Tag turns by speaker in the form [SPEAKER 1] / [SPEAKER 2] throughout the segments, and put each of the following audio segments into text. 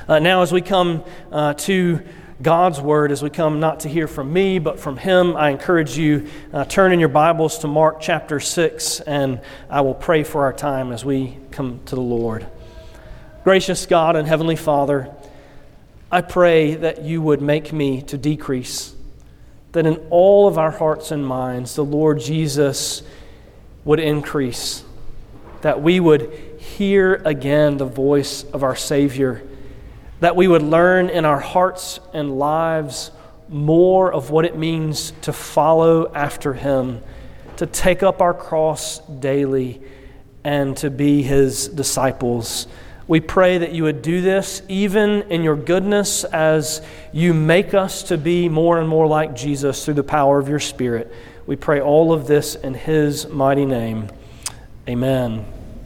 [SPEAKER 1] Now as we come to God's Word, as we come not to hear from me, but from Him, I encourage you, turn in your Bibles to Mark chapter 6, and I will pray for our time as we come to the Lord. Gracious God and Heavenly Father, I pray that you would make me to decrease, that in all of our hearts and minds, the Lord Jesus would increase, that we would hear again the voice of our Savior, that we would learn in our hearts and lives more of what it means to follow after Him, to take up our cross daily, and to be His disciples. We pray that you would do this even in your goodness as you make us to be more and more like Jesus through the power of your Spirit. We pray all of this in His mighty name. Amen.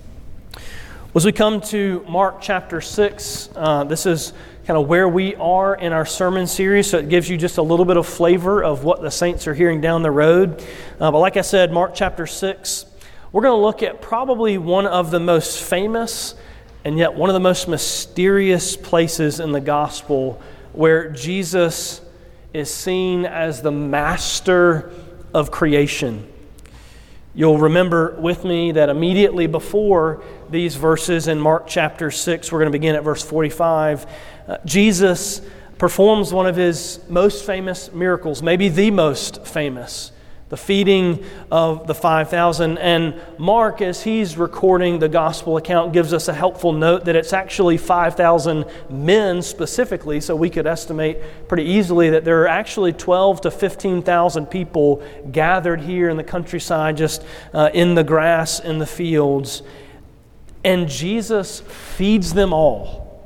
[SPEAKER 1] As we come to Mark chapter 6, this is kind of where we are in our sermon series, so it gives you just a little bit of flavor of what the saints are hearing down the road. But like I said, Mark chapter 6, we're going to look at probably one of the most famous and yet one of the most mysterious places in the gospel where Jesus is seen as the master of creation. You'll remember with me that immediately before these verses in Mark chapter 6, we're going to begin at verse 45, Jesus performs one of His most famous miracles, maybe the most famous, the feeding of the 5,000. And Mark, as he's recording the gospel account, gives us a helpful note that it's actually 5,000 men specifically, so we could estimate pretty easily that there are actually 12 to 15,000 people gathered here in the countryside, just in the grass, in the fields. And Jesus feeds them all.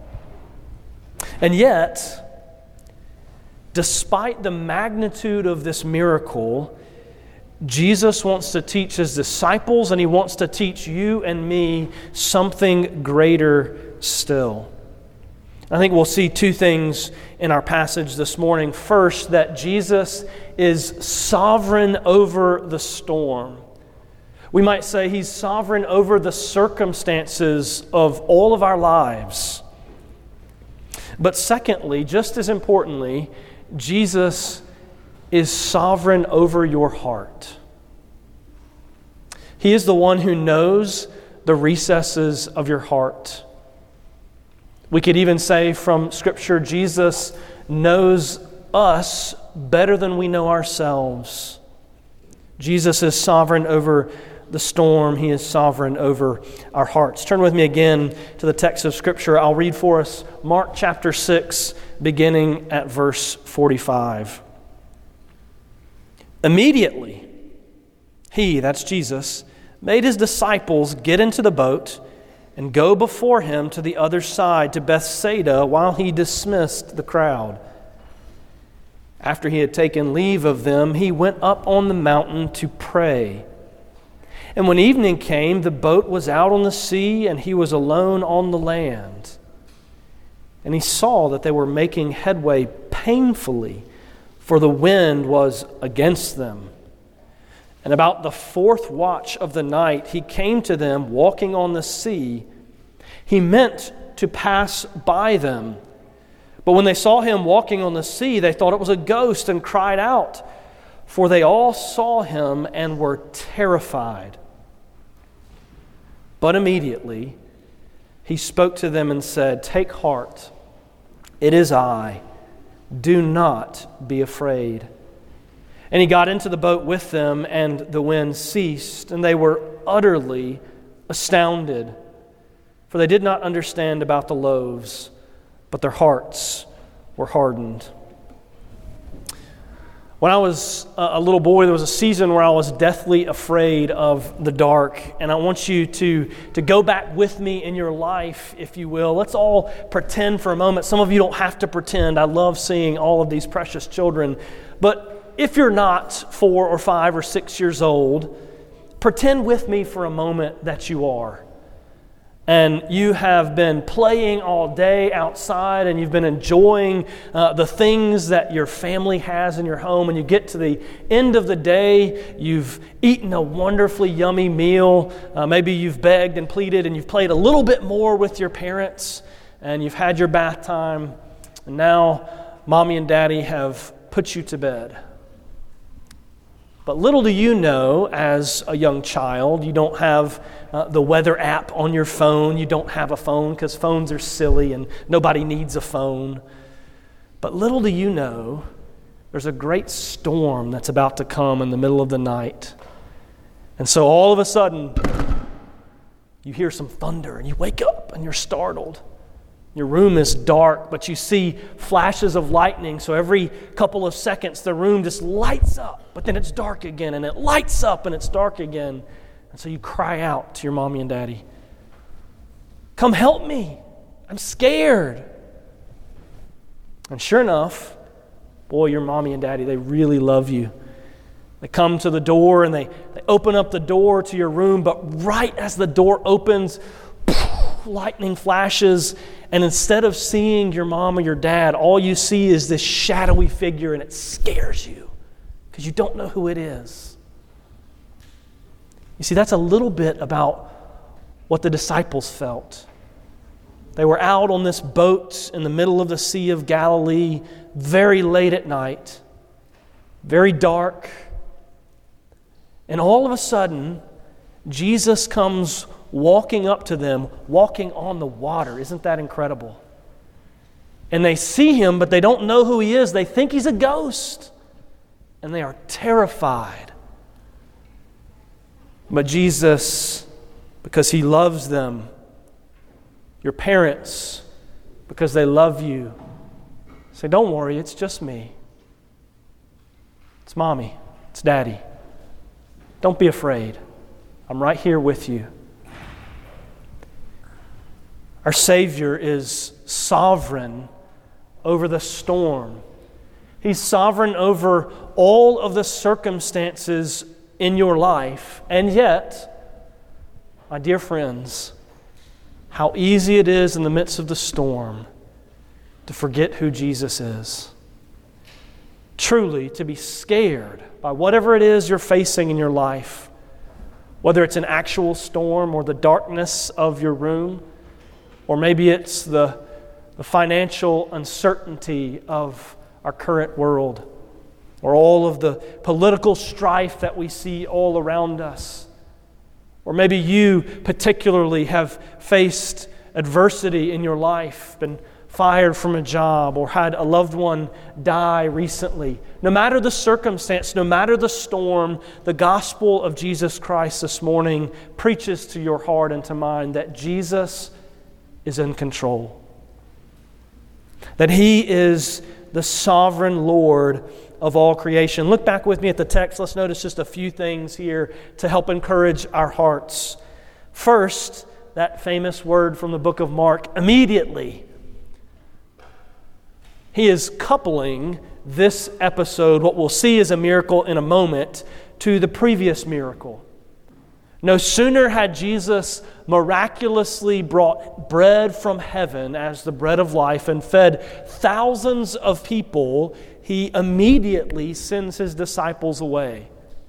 [SPEAKER 1] And yet, despite the magnitude of this miracle, Jesus wants to teach His disciples, and He wants to teach you and me something greater still. I think we'll see two things in our passage this morning. First, that Jesus is sovereign over the storm. We might say He's sovereign over the circumstances of all of our lives. But secondly, just as importantly, Jesus is sovereign over your heart. He is the one who knows the recesses of your heart. We could even say from Scripture, Jesus knows us better than we know ourselves. Jesus is sovereign over the storm. He is sovereign over our hearts. Turn with me again to the text of Scripture. I'll read for us Mark chapter 6, beginning at verse 45. Immediately, He, that's Jesus, made His disciples get into the boat and go before Him to the other side, to Bethsaida, while He dismissed the crowd. After He had taken leave of them, He went up on the mountain to pray. And when evening came, the boat was out on the sea, and He was alone on the land. And He saw that they were making headway painfully, for the wind was against them. And about the fourth watch of the night, He came to them walking on the sea. He meant to pass by them. But when they saw Him walking on the sea, they thought it was a ghost and cried out, for they all saw Him and were terrified. But immediately He spoke to them and said, "Take heart, it is I. Do not be afraid." And He got into the boat with them, and the wind ceased, and they were utterly astounded, for they did not understand about the loaves, but their hearts were hardened. When I was a little boy, there was a season where I was deathly afraid of the dark. And I want you to go back with me in your life, if you will. Let's all pretend for a moment. Some of you don't have to pretend. I love seeing all of these precious children. But if you're not 4 or 5 or 6 years old, pretend with me for a moment that you are. And you have been playing all day outside, and you've been enjoying the things that your family has in your home. And you get to the end of the day, you've eaten a wonderfully yummy meal. Maybe you've begged and pleaded, and you've played a little bit more with your parents. and you've had your bath time, and now Mommy and Daddy have put you to bed. But little do you know, as a young child, you don't have the weather app on your phone. You don't have a phone because phones are silly and nobody needs a phone. But little do you know, there's a great storm that's about to come in the middle of the night. And so all of a sudden, you hear some thunder and you wake up and you're startled. Your room is dark, but you see flashes of lightning. So every couple of seconds, the room just lights up, but then it's dark again, and it lights up and it's dark again. And so you cry out to your mommy and daddy, "Come help me. I'm scared." And sure enough, boy, your mommy and daddy, they really love you. They come to the door and they open up the door to your room, but right as the door opens, lightning flashes, and instead of seeing your mom or your dad, all you see is this shadowy figure, and it scares you because you don't know who it is. You see, that's a little bit about what the disciples felt. They were out on this boat in the middle of the Sea of Galilee, very late at night, very dark, and all of a sudden, Jesus comes walking up to them, walking on the water. Isn't that incredible? And they see him, but they don't know who he is. They think he's a ghost, and they are terrified. But Jesus, because he loves them, your parents, because they love you, say, "Don't worry, it's just me. It's Mommy, it's Daddy. Don't be afraid. I'm right here with you." Our Savior is sovereign over the storm. He's sovereign over all of the circumstances in your life. And yet, my dear friends, how easy it is in the midst of the storm to forget who Jesus is. Truly, to be scared by whatever it is you're facing in your life, whether it's an actual storm or the darkness of your room, or maybe it's the financial uncertainty of our current world, or all of the political strife that we see all around us. Or maybe you particularly have faced adversity in your life, been fired from a job, or had a loved one die recently. No matter the circumstance, no matter the storm, the gospel of Jesus Christ this morning preaches to your heart and to mine that Jesus is in control. That He is the sovereign Lord of all creation. Look back with me at the text. Let's notice just a few things here to help encourage our hearts. First, that famous word from the book of Mark, immediately. He is coupling this episode, what we'll see as a miracle in a moment, to the previous miracle. No sooner had Jesus miraculously brought bread from heaven as the bread of life and fed thousands of people, He immediately sends His disciples away.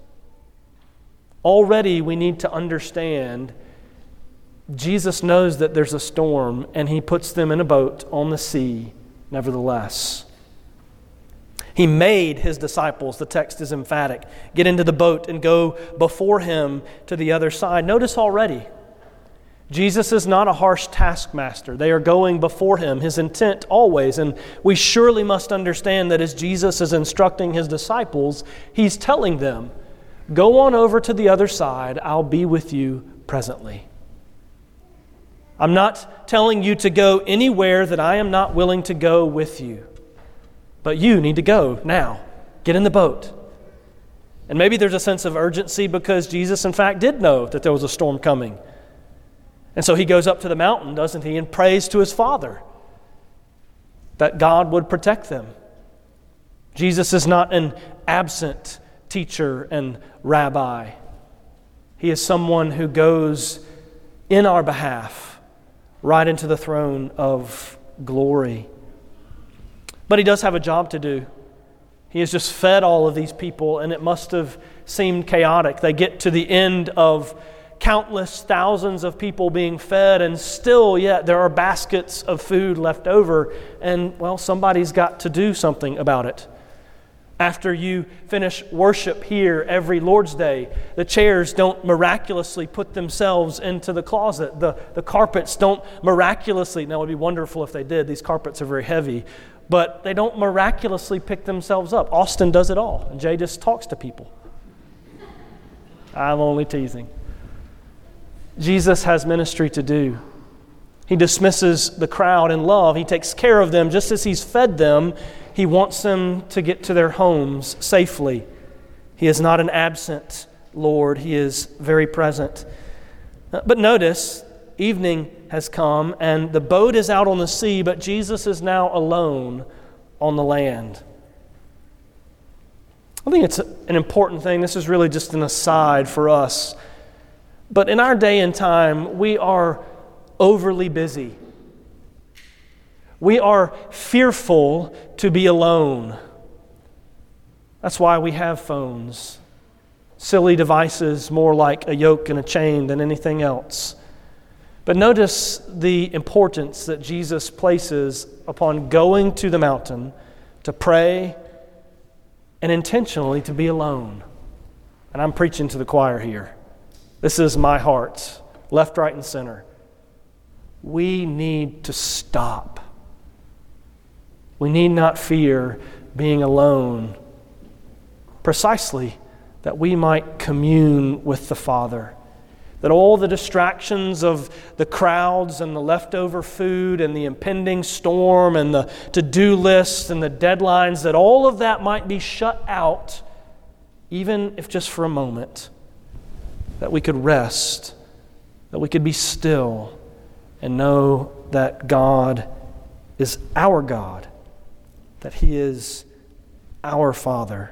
[SPEAKER 1] Already we need to understand Jesus knows that there's a storm, and He puts them in a boat on the sea nevertheless. He made His disciples, the text is emphatic, get into the boat and go before Him to the other side. Notice already, Jesus is not a harsh taskmaster. They are going before Him, His intent always. And we surely must understand that as Jesus is instructing His disciples, He's telling them, go on over to the other side, I'll be with you presently. I'm not telling you to go anywhere that I am not willing to go with you. But you need to go now. Get in the boat. And maybe there's a sense of urgency because Jesus, in fact, did know that there was a storm coming. And so He goes up to the mountain, doesn't He, and prays to His Father that God would protect them. Jesus is not an absent teacher and rabbi. He is someone who goes in our behalf right into the throne of glory. But He does have a job to do. He has just fed all of these people, and it must have seemed chaotic. They get to the end of countless thousands of people being fed, and still yet there are baskets of food left over, and well, somebody's got to do something about it. After you finish worship here every Lord's Day, the chairs don't miraculously put themselves into the closet. The carpets don't miraculously, now it would be wonderful if they did, these carpets are very heavy, but they don't miraculously pick themselves up. Austin does it all, and Jay just talks to people. I'm only teasing. Jesus has ministry to do. He dismisses the crowd in love. He takes care of them just as He's fed them. He wants them to get to their homes safely. He is not an absent Lord. He is very present. But notice, evening has come and the boat is out on the sea, but Jesus is now alone on the land. I think it's an important thing. This is really just an aside for us. But in our day and time, we are overly busy. We are fearful to be alone. That's why we have phones. Silly devices more like a yoke and a chain than anything else. But notice the importance that Jesus places upon going to the mountain to pray and intentionally to be alone. And I'm preaching to the choir here. This is my heart, left, right, and center. We need to stop. We need not fear being alone, precisely that we might commune with the Father. That all the distractions of the crowds and the leftover food and the impending storm and the to-do lists and the deadlines, that all of that might be shut out, even if just for a moment. That we could rest, that we could be still and know that God is our God, that He is our Father.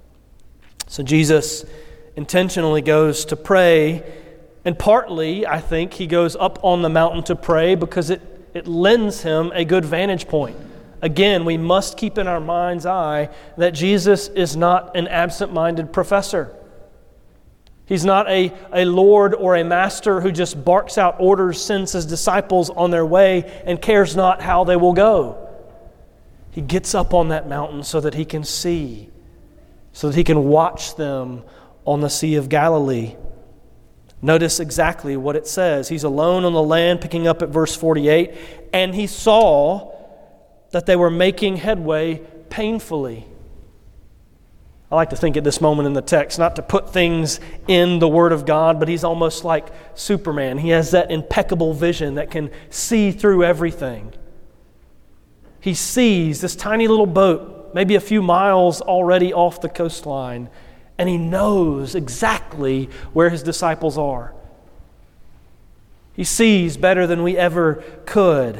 [SPEAKER 1] So Jesus intentionally goes to pray, and partly, I think, He goes up on the mountain to pray because it lends Him a good vantage point. Again, we must keep in our mind's eye that Jesus is not an absent-minded professor. He's not a Lord or a master who just barks out orders, sends His disciples on their way, and cares not how they will go. He gets up on that mountain so that He can see, so that He can watch them on the Sea of Galilee. Notice exactly what it says. He's alone on the land, picking up at verse 48, and He saw that they were making headway painfully. I like to think at this moment in the text, not to put things in the Word of God, but He's almost like Superman. He has that impeccable vision that can see through everything. He sees this tiny little boat, maybe a few miles already off the coastline, and He knows exactly where His disciples are. He sees better than we ever could.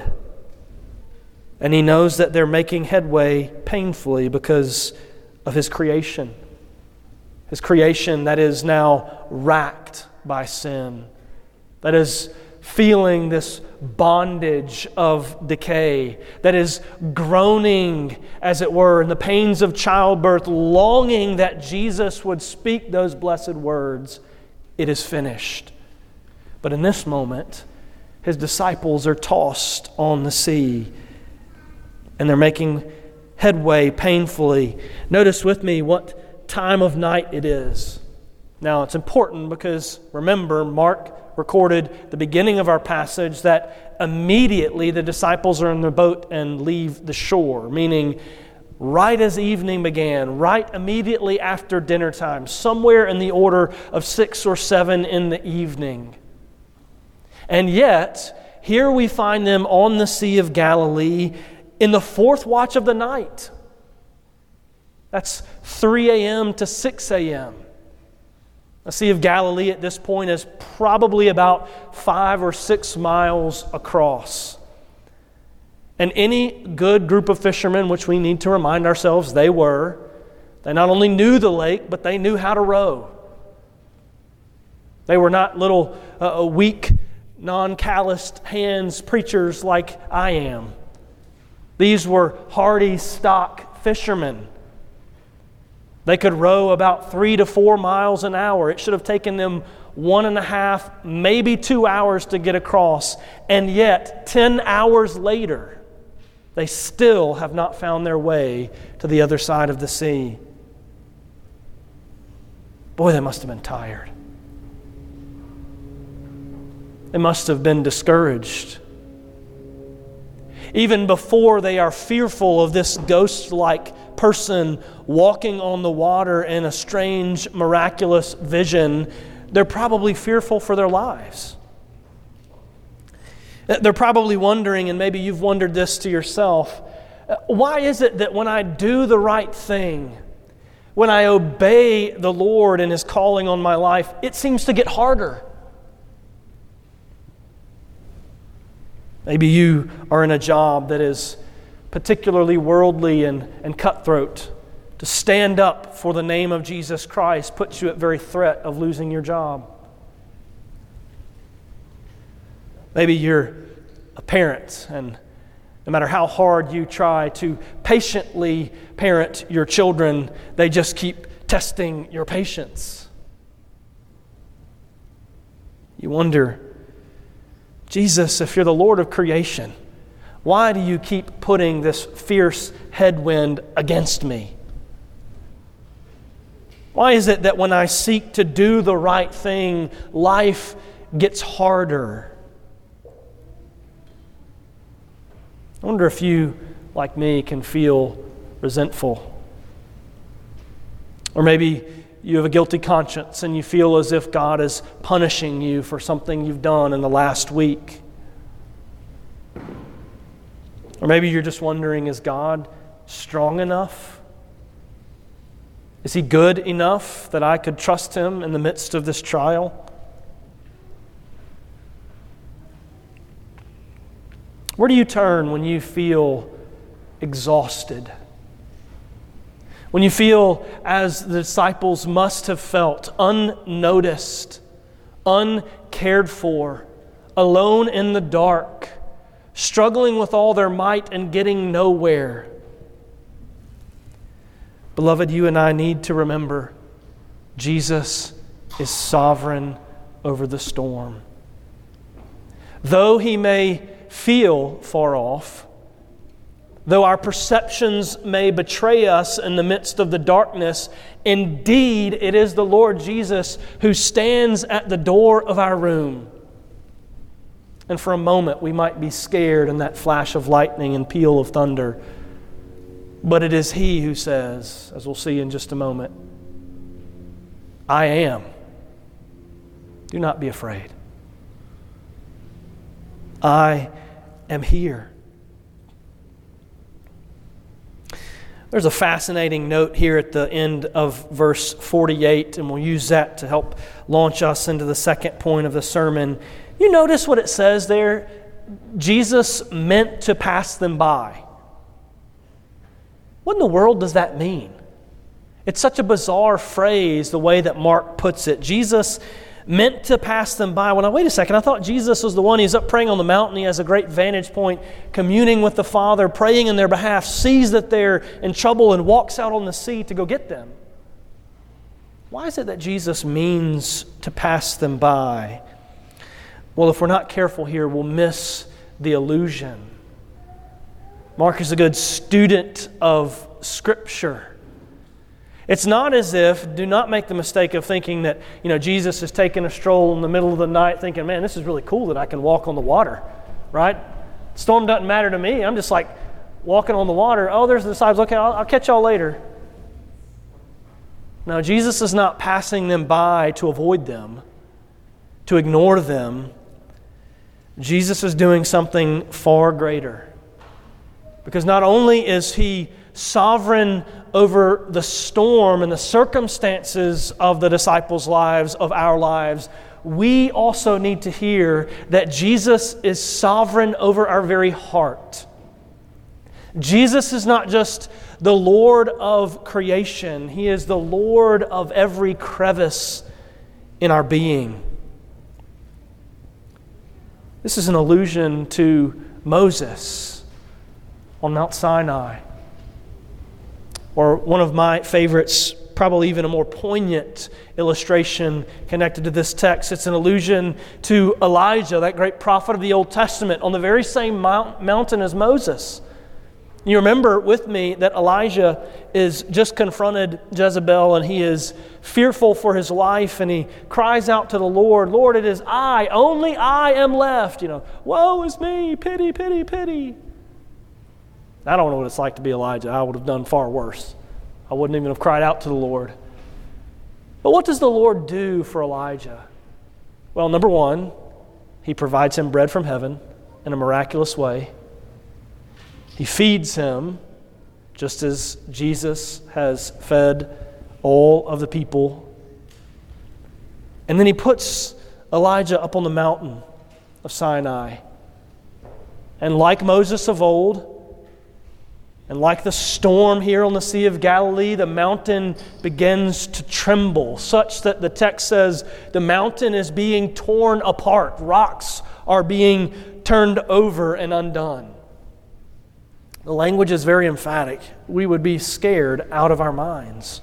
[SPEAKER 1] And He knows that they're making headway painfully because of His creation. His creation that is now racked by sin, that is feeling this bondage of decay, that is groaning, as it were, in the pains of childbirth, longing that Jesus would speak those blessed words, "It is finished." But in this moment, His disciples are tossed on the sea, and they're making headway painfully. Notice with me what time of night it is. Now, it's important because, remember, Mark recorded the beginning of our passage that immediately the disciples are in the boat and leave the shore, meaning right as evening began, right immediately after dinner time, somewhere in the order of 6 or 7 in the evening. And yet, here we find them on the Sea of Galilee in the 4th watch of the night. That's 3 a.m. to 6 a.m. The Sea of Galilee at this point is probably about 5 or 6 miles across. And any good group of fishermen, which we need to remind ourselves they not only knew the lake, but they knew how to row. They were not little weak, non-calloused hands preachers like I am. These were hardy stock fishermen. They could row about 3 to 4 miles an hour. It should have taken them 1.5, maybe 2 hours to get across, and yet 10 hours later, they still have not found their way to the other side of the sea. Boy, they must have been tired. They must have been discouraged. Even before they are fearful of this ghost-like person walking on the water in a strange, miraculous vision, they're probably fearful for their lives. They're probably wondering, and maybe you've wondered this to yourself, why is it that when I do the right thing, when I obey the Lord and His calling on my life, it seems to get harder? Maybe you are in a job that is particularly worldly and cutthroat. To stand up for the name of Jesus Christ puts you at very threat of losing your job. Maybe you're a parent, and no matter how hard you try to patiently parent your children, they just keep testing your patience. You wonder, Jesus, if you're the Lord of creation, why do you keep putting this fierce headwind against me? Why is it that when I seek to do the right thing, life gets harder? I wonder if you, like me, can feel resentful. Or maybe you have a guilty conscience and you feel as if God is punishing you for something you've done in the last week. Or maybe you're just wondering, is God strong enough? Is He good enough that I could trust Him in the midst of this trial? Where do you turn when you feel exhausted? When you feel, as the disciples must have felt, unnoticed, uncared for, alone in the dark, struggling with all their might and getting nowhere? Beloved, you and I need to remember Jesus is sovereign over the storm. Though He may feel far off, though our perceptions may betray us in the midst of the darkness, indeed it is the Lord Jesus who stands at the door of our room. And for a moment we might be scared in that flash of lightning and peal of thunder. But it is He who says, as we'll see in just a moment, I am. Do not be afraid. I am here. There's a fascinating note here at the end of verse 48, and we'll use that to help launch us into the second point of the sermon. You notice what it says there? Jesus meant to pass them by. What in the world does that mean? It's such a bizarre phrase, the way that Mark puts it. Jesus meant to pass them by. Well, now, wait a second. I thought Jesus was the one. He's up praying on the mountain. He has a great vantage point, communing with the Father, praying in their behalf, sees that they're in trouble and walks out on the sea to go get them. Why is it that Jesus means to pass them by? Well, if we're not careful here, we'll miss the illusion. Mark is a good student of Scripture. It's not as if, do not make the mistake of thinking that, Jesus is taking a stroll in the middle of the night thinking, man, this is really cool that I can walk on the water, right? Storm doesn't matter to me. I'm just like walking on the water. Oh, there's the disciples. Okay, I'll catch y'all later. No, Jesus is not passing them by to avoid them, to ignore them. Jesus is doing something far greater. Because not only is He sovereign over the storm and the circumstances of the disciples' lives, of our lives, we also need to hear that Jesus is sovereign over our very heart. Jesus is not just the Lord of creation. He is the Lord of every crevice in our being. This is an allusion to Moses on Mount Sinai. Or one of my favorites probably even a more poignant illustration connected to this text. It's an allusion to Elijah, that great prophet of the Old Testament, on the very same mountain as Moses. You remember with me that Elijah is just confronted Jezebel, and he is fearful for his life, and he cries out to the Lord, "Lord, it is I, only I am left. Woe is me, pity, pity, pity." I don't know what it's like to be Elijah. I would have done far worse. I wouldn't even have cried out to the Lord. But what does the Lord do for Elijah? Well, number one, He provides him bread from heaven in a miraculous way. He feeds him, just as Jesus has fed all of the people. And then He puts Elijah up on the mountain of Sinai. And like Moses of old, and like the storm here on the Sea of Galilee, the mountain begins to tremble, such that the text says the mountain is being torn apart. Rocks are being turned over and undone. The language is very emphatic. We would be scared out of our minds.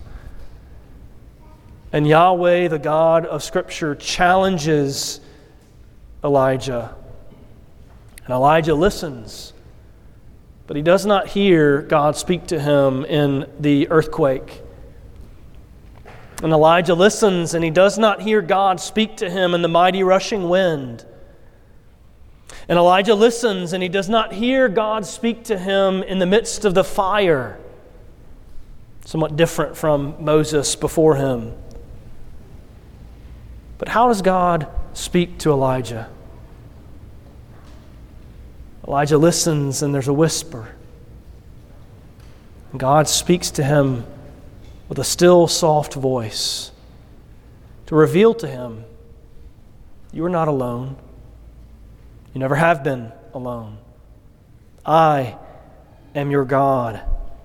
[SPEAKER 1] And Yahweh, the God of Scripture, challenges Elijah. And Elijah listens. But he does not hear God speak to him in the earthquake. And Elijah listens, and he does not hear God speak to him in the mighty rushing wind. And Elijah listens, and he does not hear God speak to him in the midst of the fire. Somewhat different from Moses before him. But how does God speak to Elijah? Elijah listens, and there's a whisper. And God speaks to him with a still, soft voice to reveal to him, you are not alone. You never have been alone. I am your God.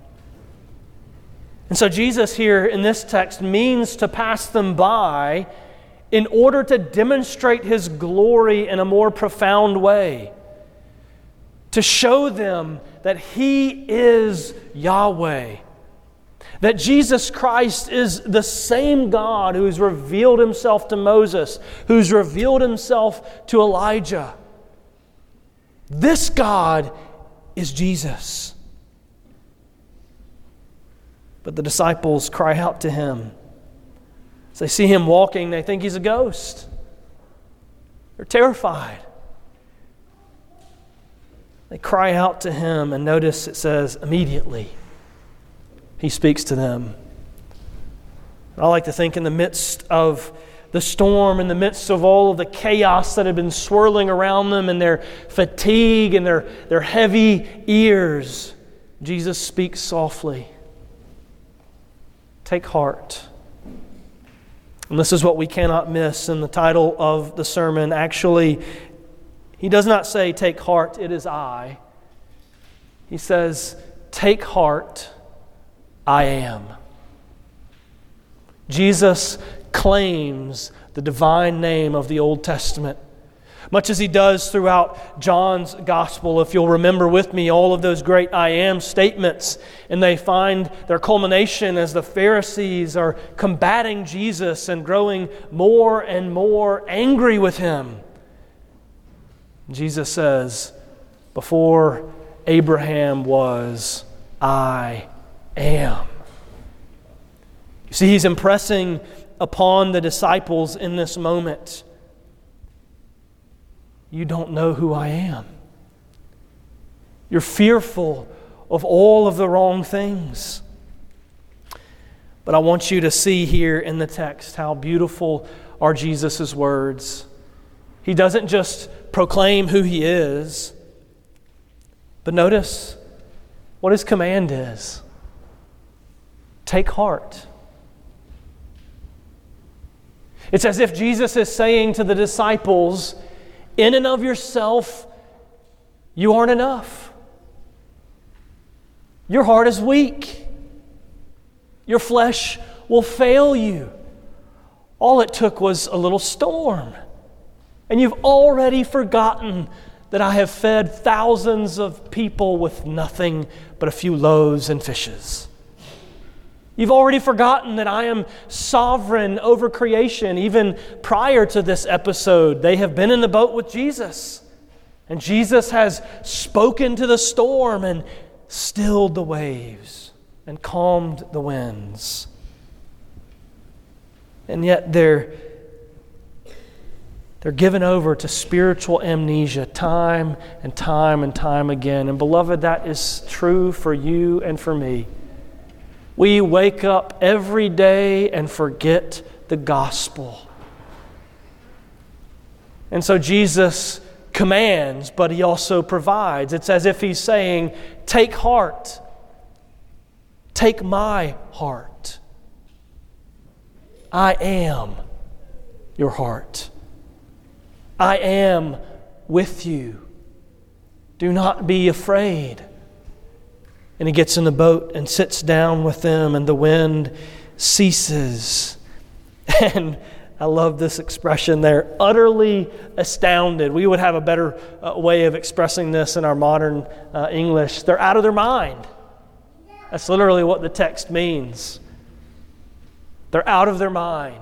[SPEAKER 1] And so Jesus here in this text means to pass them by in order to demonstrate His glory in a more profound way. To show them that He is Yahweh. That Jesus Christ is the same God who's revealed Himself to Moses, who's revealed Himself to Elijah. This God is Jesus. But the disciples cry out to Him. As they see Him walking, they think He's a ghost. They're terrified. They cry out to Him, and notice it says, immediately He speaks to them. And I like to think in the midst of the storm, in the midst of all of the chaos that had been swirling around them and their fatigue and their heavy ears, Jesus speaks softly. Take heart. And this is what we cannot miss in the title of the sermon. Actually, He does not say, take heart, it is I. He says, take heart, I am. Jesus claims the divine name of the Old Testament, much as He does throughout John's Gospel. If you'll remember with me all of those great I am statements, and they find their culmination as the Pharisees are combating Jesus and growing more and more angry with Him. Jesus says, before Abraham was, I am. You see, He's impressing upon the disciples in this moment, you don't know who I am. You're fearful of all of the wrong things. But I want you to see here in the text how beautiful are Jesus' words. He doesn't just proclaim who He is, but notice what His command is. Take heart. It's as if Jesus is saying to the disciples, in and of yourself, you aren't enough. Your heart is weak. Your flesh will fail you. All it took was a little storm. And you've already forgotten that I have fed thousands of people with nothing but a few loaves and fishes. You've already forgotten that I am sovereign over creation. Even prior to this episode, they have been in the boat with Jesus. And Jesus has spoken to the storm and stilled the waves and calmed the winds. And yet they're given over to spiritual amnesia time and time and time again. And beloved, that is true for you and for me. We wake up every day and forget the gospel. And so Jesus commands, but He also provides. It's as if He's saying, take heart. Take my heart. I am your heart. I am with you. Do not be afraid. And He gets in the boat and sits down with them, and the wind ceases. And I love this expression. They're utterly astounded. We would have a better way of expressing this in our modern English. They're out of their mind. That's literally what the text means. They're out of their mind.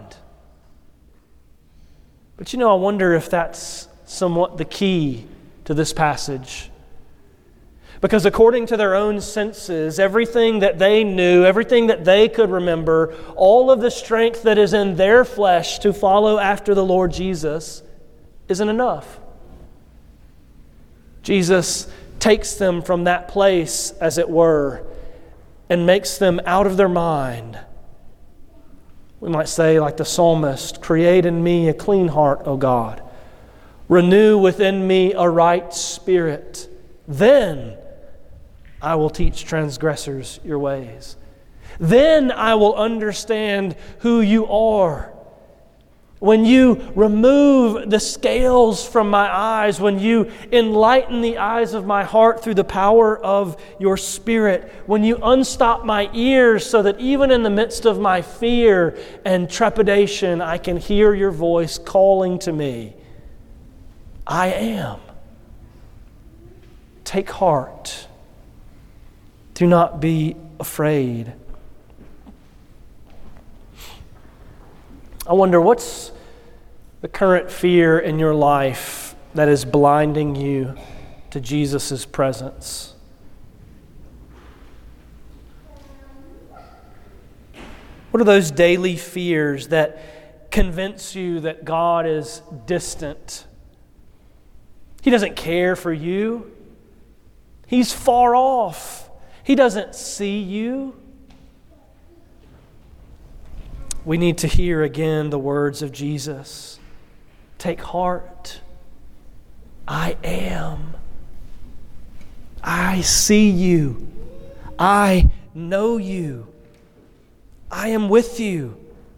[SPEAKER 1] But I wonder if that's somewhat the key to this passage. Because according to their own senses, everything that they knew, everything that they could remember, all of the strength that is in their flesh to follow after the Lord Jesus isn't enough. Jesus takes them from that place, as it were, and makes them out of their mind. We might say, like the psalmist, create in me a clean heart, O God. Renew within me a right spirit. Then I will teach transgressors your ways. Then I will understand who you are. When you remove the scales from my eyes, when you enlighten the eyes of my heart through the power of your Spirit, when you unstop my ears so that even in the midst of my fear and trepidation, I can hear your voice calling to me, I am. Take heart. Do not be afraid. I wonder, what's the current fear in your life that is blinding you to Jesus' presence? What are those daily fears that convince you that God is distant? He doesn't care for you. He's far off. He doesn't see you. We need to hear again the words of Jesus. Take heart. I am. I see you. I know you. I am with you.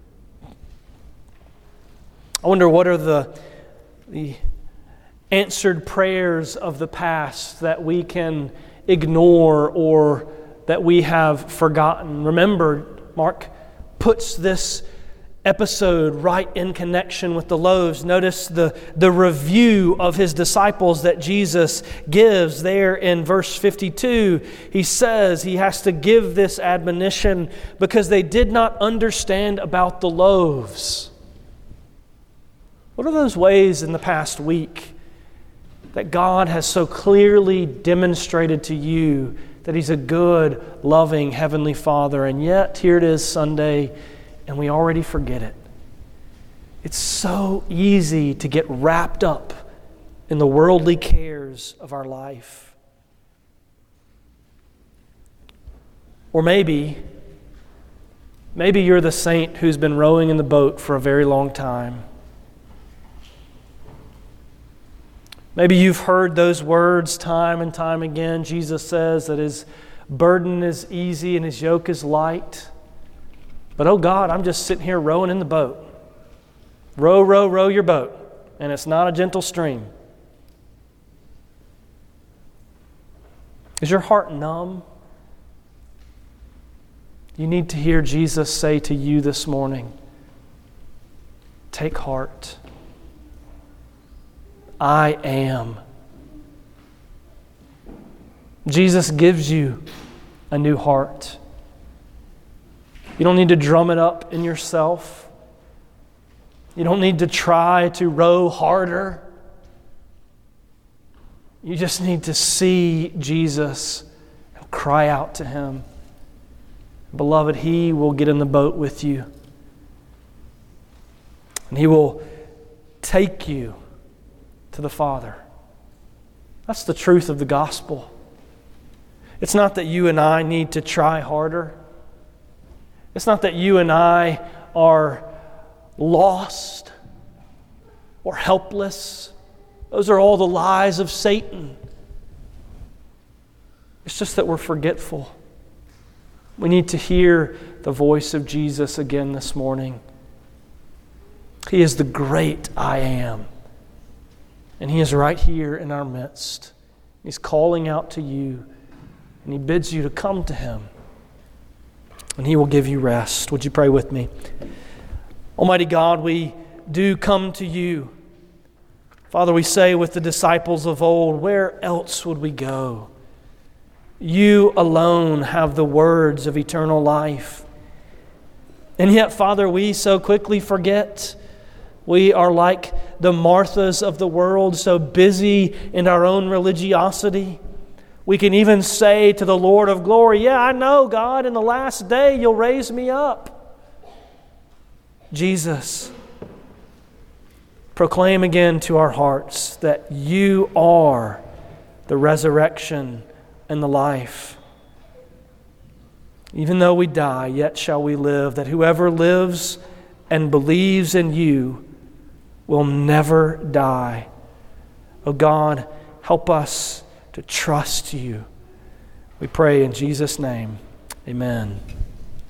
[SPEAKER 1] I wonder, what are the answered prayers of the past that we can ignore or that we have forgotten? Remember, Mark puts this episode right in connection with the loaves. Notice the review of His disciples that Jesus gives there in verse 52. He says He has to give this admonition because they did not understand about the loaves. What are those ways in the past week that God has so clearly demonstrated to you that He's a good, loving Heavenly Father, and yet here it is Sunday, and we already forget it? It's so easy to get wrapped up in the worldly cares of our life. Or maybe you're the saint who's been rowing in the boat for a very long time. Maybe you've heard those words time and time again. Jesus says that His burden is easy and His yoke is light. But oh God, I'm just sitting here rowing in the boat. Row, row, row your boat. And it's not a gentle stream. Is your heart numb? You need to hear Jesus say to you this morning, take heart. I am. Jesus gives you a new heart. You don't need to drum it up in yourself. You don't need to try to row harder. You just need to see Jesus and cry out to Him. Beloved, He will get in the boat with you. And He will take you to the Father. That's the truth of the gospel. It's not that you and I need to try harder. It's not that you and I are lost or helpless. Those are all the lies of Satan. It's just that we're forgetful. We need to hear the voice of Jesus again this morning. He is the great I am. And He is right here in our midst. He's calling out to you, and He bids you to come to Him. And He will give you rest. Would you pray with me? Almighty God, we do come to You. Father, we say with the disciples of old, where else would we go? You alone have the words of eternal life. And yet, Father, we so quickly forget. We are like the Marthas of the world, so busy in our own religiosity. We can even say to the Lord of glory, yeah, I know, God, in the last day You'll raise me up. Jesus, proclaim again to our hearts that You are the resurrection and the life. Even though we die, yet shall we live, that whoever lives and believes in You will never die. Oh God, help us to trust You. We pray in Jesus' name. Amen.